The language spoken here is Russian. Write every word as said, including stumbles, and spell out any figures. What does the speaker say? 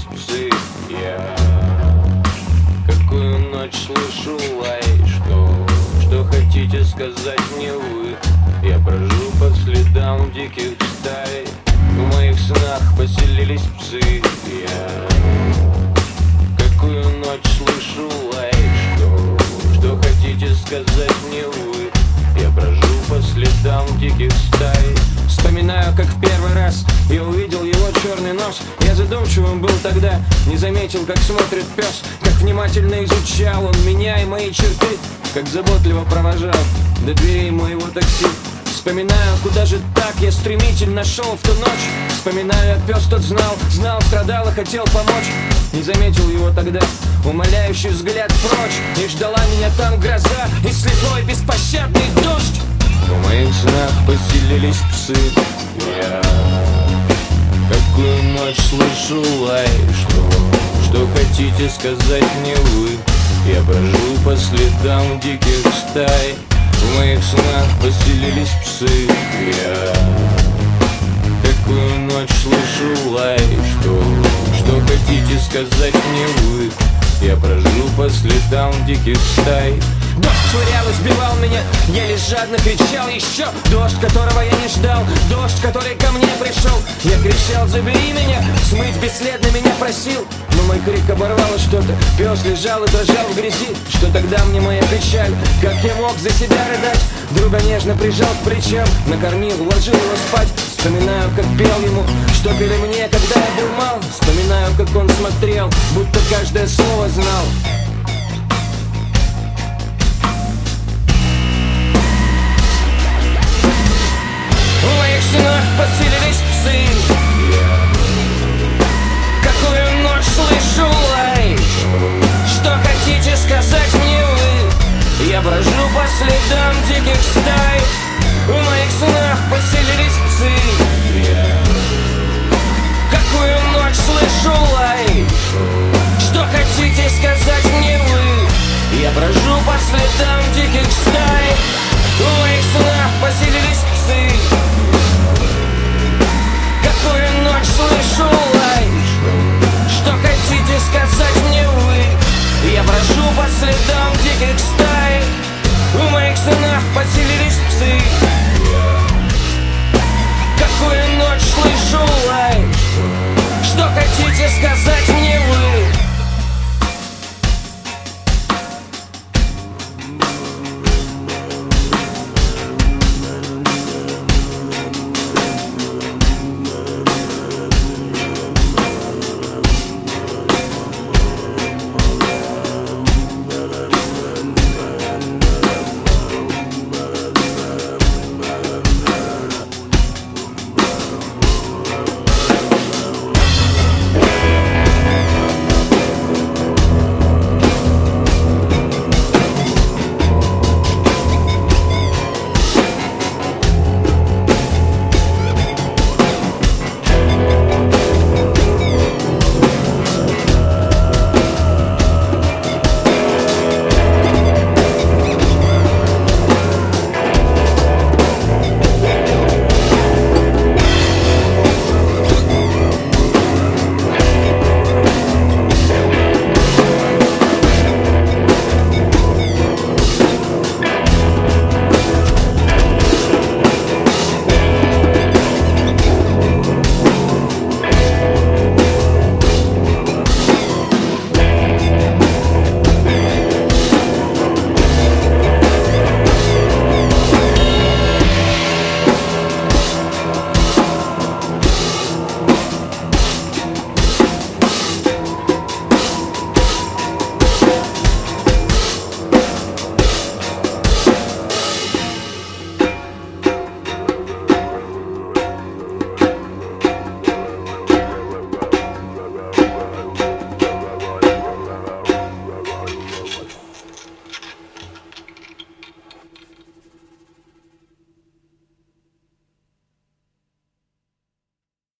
поселились псы. Я какую ночь слышу лай. Что, что хотите сказать мне вы? Я брожу по следам диких стай. В моих снах поселились псы. Я какую ночь слышу лай. Что, что хотите сказать мне вы? Я брожу по следам диких стай. Вспоминаю, как в первый раз я увидел его черный нос. Я задумчивым был тогда, не заметил, как смотрит пес, как внимательно изучал он меня и мои черты, как заботливо провожал до дверей моего такси. Вспоминаю, куда же так я стремительно шел в ту ночь. Вспоминаю, как пес тот знал, знал, страдал и хотел помочь. Не заметил его тогда, умоляющий взгляд прочь. И ждала меня там гроза и слепой беспощадный дождь. В моих снах поселились псы. Я какую ночь слышу лай. Что, что хотите сказать мне вы? Я брожу по следам диких стай. В моих снах поселились псы. Я какую ночь слышу лай. Что, что хотите сказать мне вы? Я брожу по следам диких стай. Дождь швырял и сбивал меня, я лишь жадно кричал еще. Дождь, которого я не ждал, дождь, который ко мне пришел. Я кричал: забери меня, смыть бесследно меня просил. Но мой крик оборвало что-то, пес лежал и дрожал в грязи. Что тогда мне моя печаль, как я мог за себя рыдать? Друга нежно прижал к плечам, накормил, уложил его спать. Вспоминаю, как пел ему, что пели мне, когда я был мал. Вспоминаю, как он смотрел, будто каждое слово знал.